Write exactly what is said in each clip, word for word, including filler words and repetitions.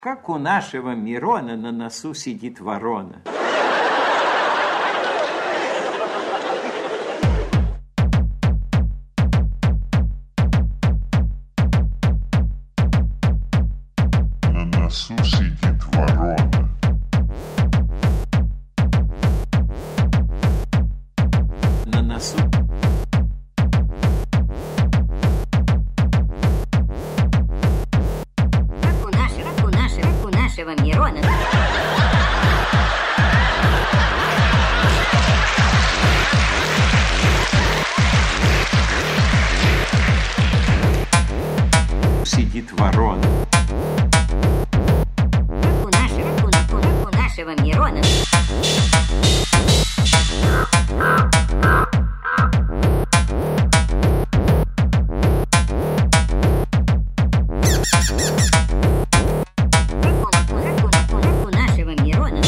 Как у нашего Мирона на носу сидит ворона. На носу сидит ворона. На носу. Как у нашего, как у нашего, как у нашего Мирона. Сидит ворона. Как у нашего, как у, как у, как у нашего Мирона. Как у, как у, как у, как у, как у нашего Мирона.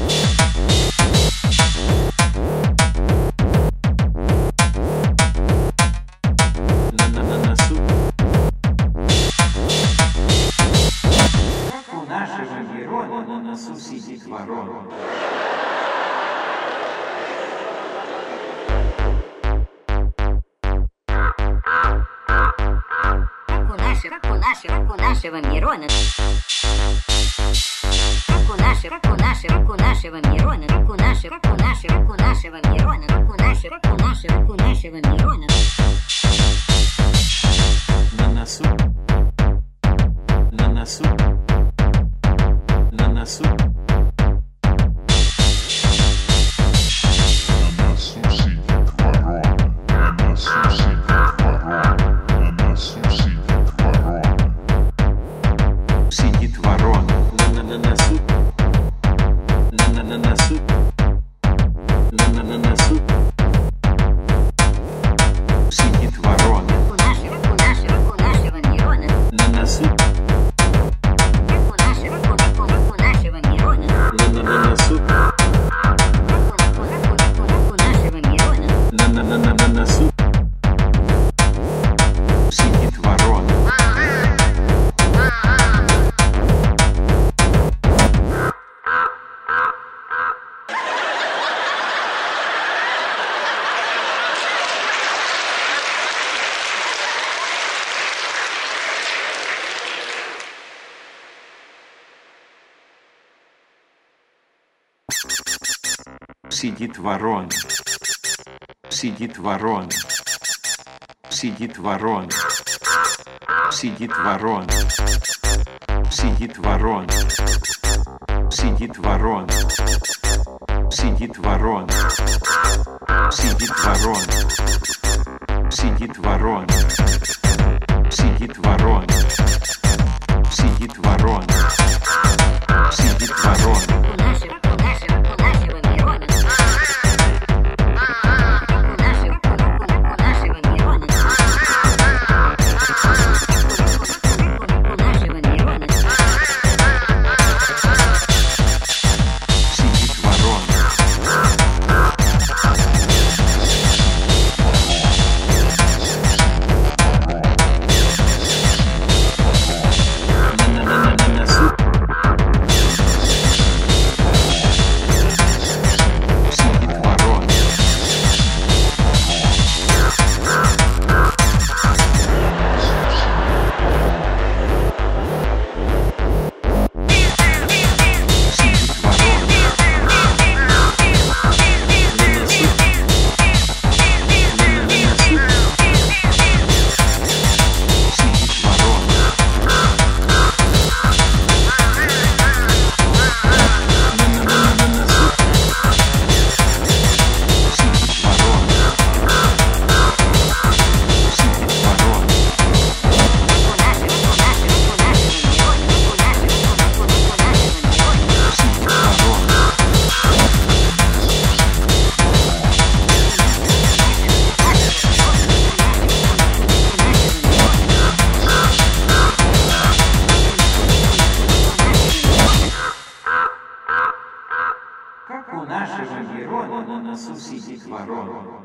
На, на, на носу. Как у нашего Мирона на носу сидит ворона. Как у нашего, как у нашего, как у нашего Мирона. Как у нашего, как у нашего, как у нашего Мирона. Как у нашего, как у нашего, как у нашего Мирона. Как у нашего, как у нашего, как у нашего Мирона. На носу. На носу. На носу. На носу сидит ворона. На носу сидит ворона. На носу сидит ворона. Сидит ворона. На, на, на носу. На, на, на носу. На, на, на носу. Сидит ворона. Как у нашего, как у нашего, как у нашего Мирона. На носу. Как у нашего, как у, как у, как у нашего Мирона. На, на, на носу. Как у, как у, как у, как у, как у нашего Мирона. На, на, на, на, на носу. Сидит ворона. Сидит ворона. Сидит ворона. Сидит ворона. Сидит ворона. Сидит ворона. Сидит ворона. Сидит ворона. Сидит ворона. Сидит ворона. Сидит ворона. Сидит ворона. Сидит ворона. Как у нашего, как у нашего, как у нашего Мирона. Как у нашего, как у, как у, как у нашего Мирона. Как у нашего Мирона. Сидит ворона. На, на, на, на, на носу. Сидит ворона. Сидит ворона. На носу. На, на, на носу. Сидит ворона. На, на, на, на носу. Сидит ворона. Сидит ворона. Сидит ворона. Как у нашего Мирона на носу сидит ворона.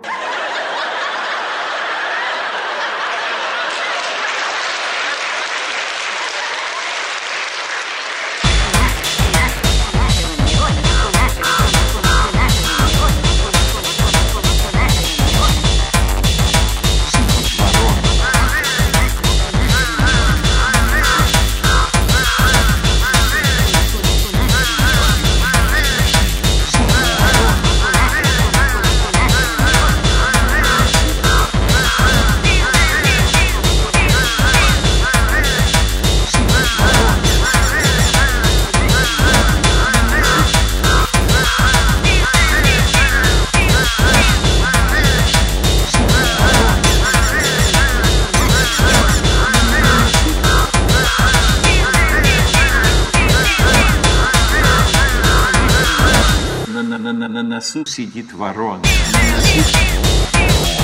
на, на, на носу сидит ворона. На носу сидит ворона.